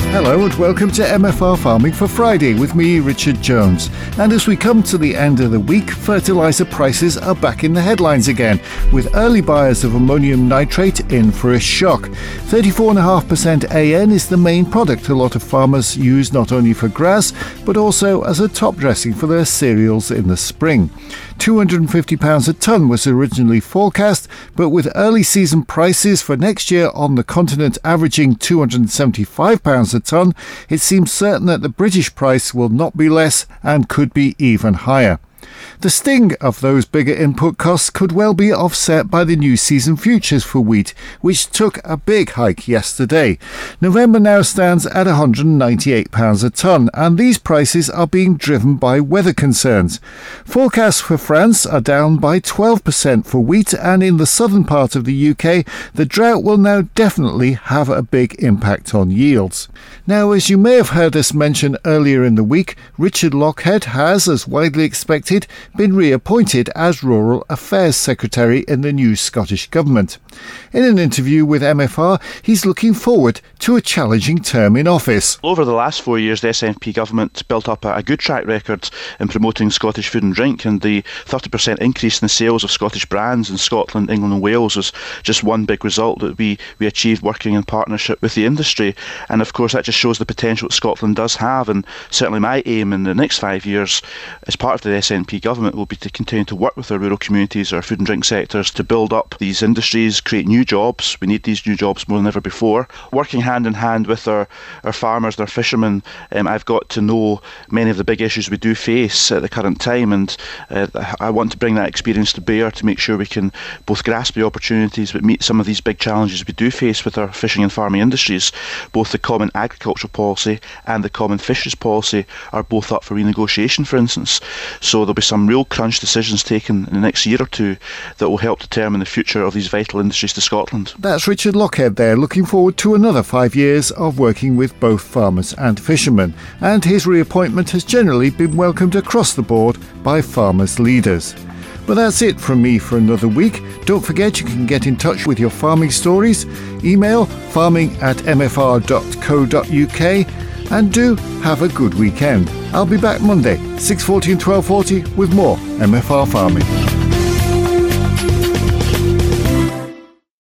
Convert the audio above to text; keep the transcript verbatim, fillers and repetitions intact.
Hello and welcome to M F R Farming for Friday with me, Richard Jones. And as we come to the end of the week, fertiliser prices are back in the headlines again, with early buyers of ammonium nitrate in for a shock. thirty-four point five percent A N is the main product a lot of farmers use not only for grass, but also as a top dressing for their cereals in the spring. two hundred fifty pounds a tonne was originally forecast, but with early season prices for next year on the continent averaging two hundred seventy-five pounds a tonne, it seems certain that the British price will not be less and could be even higher. The sting of those bigger input costs could well be offset by the new season futures for wheat, which took a big hike yesterday. November now stands at one hundred ninety-eight pounds a tonne, and these prices are being driven by weather concerns. Forecasts for France are down by twelve percent for wheat, and in the southern part of the U K, the drought will now definitely have a big impact on yields. Now, as you may have heard us mention earlier in the week, Richard Lochhead has, as widely expected, been reappointed as Rural Affairs Secretary in the new Scottish Government. In an interview with M F R, he's looking forward to a challenging term in office. Over the last four years, the S N P Government built up a good track record in promoting Scottish food and drink, and the thirty percent increase in the sales of Scottish brands in Scotland, England and Wales was just one big result that we, we achieved working in partnership with the industry. And of course that just shows the potential that Scotland does have, and certainly my aim in the next five years as part of the S N P Government will be to continue to work with our rural communities, our food and drink sectors, to build up these industries, create new jobs. We need these new jobs more than ever before. Working hand in hand with our, our farmers and our fishermen, um, I've got to know many of the big issues we do face at the current time, and uh, I want to bring that experience to bear to make sure we can both grasp the opportunities but meet some of these big challenges we do face with our fishing and farming industries. Both the Common Agricultural Policy and the Common Fisheries Policy are both up for renegotiation, for instance. So there'll be some real crunch decisions taken in the next year or two that will help determine the future of these vital industries to Scotland. That's Richard Lochhead there, looking forward to another five years of working with both farmers and fishermen. And his reappointment has generally been welcomed across the board by farmers' leaders. But that's it from me for another week. Don't forget you can get in touch with your farming stories. Email farming at m f r dot co dot u k, and do have a good weekend. I'll be back Monday, six forty and twelve forty with more M F R Farming.